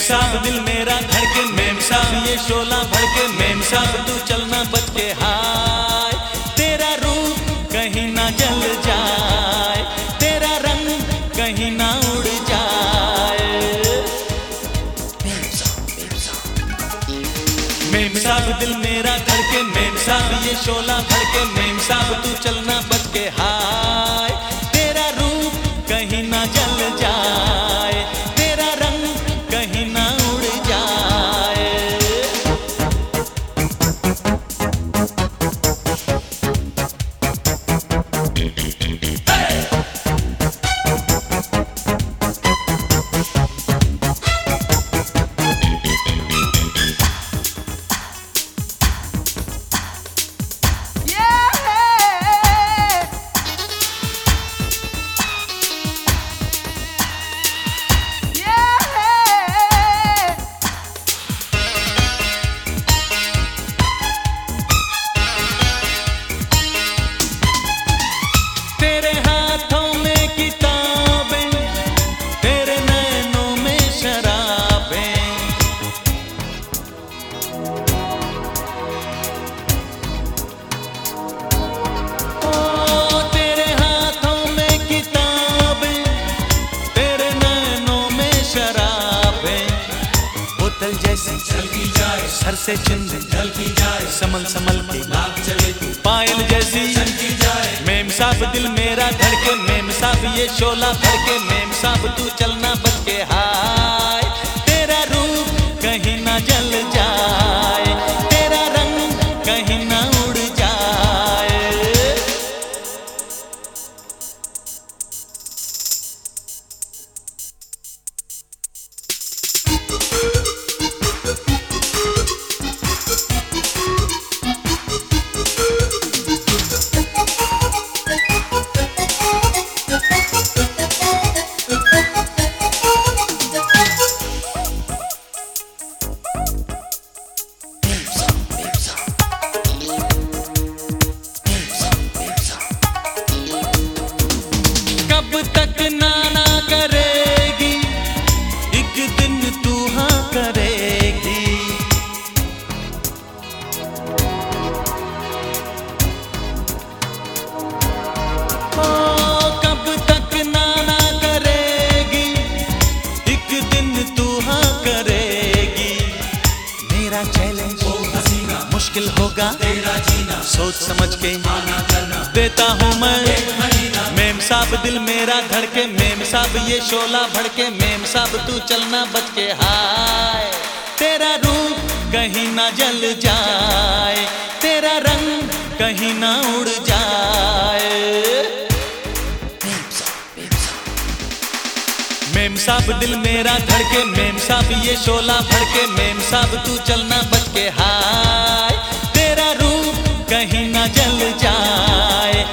साहब दिल मेरा धड़के, मेम साहब ये शोला भड़के, मेम साहब तू चलना बच के हाय। तेरा रूप कहीं ना जल जाए, तेरा रंग कहीं ना उड़ जाए। मेम साहब दिल मेरा धड़के, मेम साहब ये शोला भड़के, मेम साहब तू चलना बच के हाय। तेरा रूप कहीं ना जल जाए, तेरा रंग कहीं ना उड़ जाए। तेरे हाथों में किताबें, तेरे नैनों में शराबें, ओ तेरे हाथों में किताबें, तेरे नैनों में शराबें। बोतल जैसी चलती जाए, सर से चुंदी ढलती जाए, संभल संभल के लाग चले तू पायल जैसी चलती जाए। मेम साहब दिल मेरा धड़के, मेम साहब ये शोला भड़के, मेम साहब तू चलना बच के हाय। तेरा रूप कहीं ना जल जाए, तेरा रंग कहीं ना उड़ जाए। कब तक नाना करेगी, एक दिन तू हाँ करेगी। ओ कब तक नाना करेगी, एक दिन तू हाँ करेगी। मेरा चैलेंज ओ हसीना मुश्किल होगा, तेरा जीना सोच समझ के माना करना देता हूँ मैं। एक महीना। मेम साहब दिल मेरा धड़के, मेम साहब ये शोला भड़के, मेम साहब तू चलना बच के हाय। तेरा रूप कहीं ना जल जाए, तेरा रंग कहीं ना उड़ जाए। मेम साहब दिल मेरा धड़के, मेम साहब ये शोला भड़के, मेम साहब तू चलना बच के हाय। तेरा रूप कहीं ना जल जाए,